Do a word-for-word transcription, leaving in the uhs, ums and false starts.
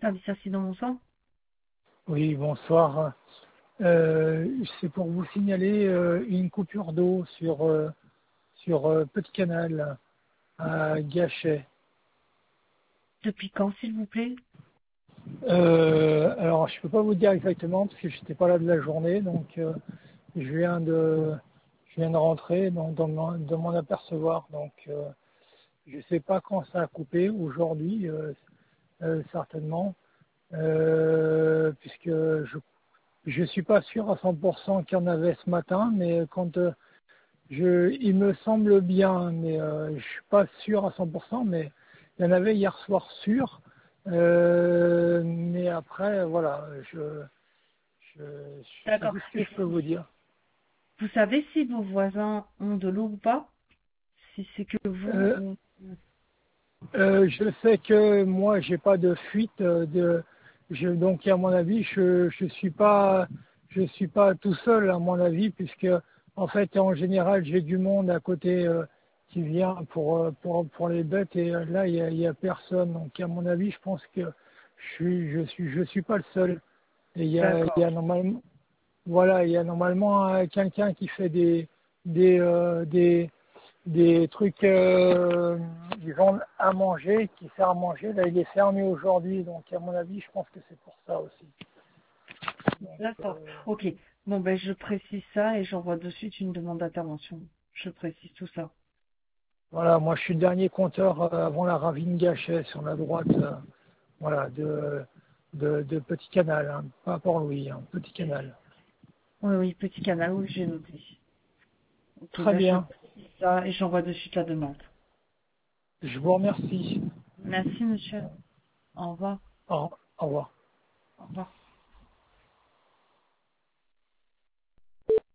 Service accident, bonsoir. Oui, bonsoir. Euh, c'est pour vous signaler euh, une coupure d'eau sur, euh, sur euh, Petit Canal à Gachet. Depuis quand, s'il vous plaît? Euh, alors, je peux pas vous dire exactement parce que j'étais pas là de la journée, donc euh, je viens de je viens de rentrer donc de m'en de m'en apercevoir. Donc, euh, je sais pas quand ça a coupé. Aujourd'hui, euh, euh, certainement, euh, puisque je je suis pas sûr à cent pour cent qu'il y en avait ce matin, mais quand euh, Je, il me semble bien, mais euh, je suis pas sûr à cent pour cent, mais il y en avait hier soir sûr. Euh, mais après, voilà, je, je, c'est D'accord. tout ce que Et je peux vous, vous dire. vous savez si vos voisins ont de l'eau ou pas? Si c'est que vous Euh, ou... euh, je sais que moi, j'ai pas de fuite euh, de, je, donc à mon avis, je, je suis pas, je suis pas tout seul à mon avis, puisque en fait, en général, j'ai du monde à côté. Euh, qui vient pour, euh, pour, pour les bêtes et euh, là il y a, il y a personne. Donc à mon avis, je pense que je suis je suis je suis pas le seul. Et il y a, il y D'accord. a normalement voilà, il y a normalement euh, quelqu'un qui fait des des euh, des des trucs euh, disons à manger, qui sert à manger. Là il est fermé aujourd'hui, donc à mon avis, je pense que c'est pour ça aussi. Donc, D'accord. euh, Ok. Bon, ben, je précise ça et j'envoie de suite une demande d'intervention. Je précise tout ça. voilà, moi je suis le dernier compteur euh, avant la ravine Gachet sur la droite. Euh, voilà, de, de, de Petit Canal, hein, pas Port-Louis, hein, Petit Canal. Oui, oui, petit canal, oui, j'ai noté. Ok, Très ben, je bien, précise ça et j'envoie de suite la demande. je vous remercie. Merci, monsieur. Au revoir. Au, au revoir. Au revoir.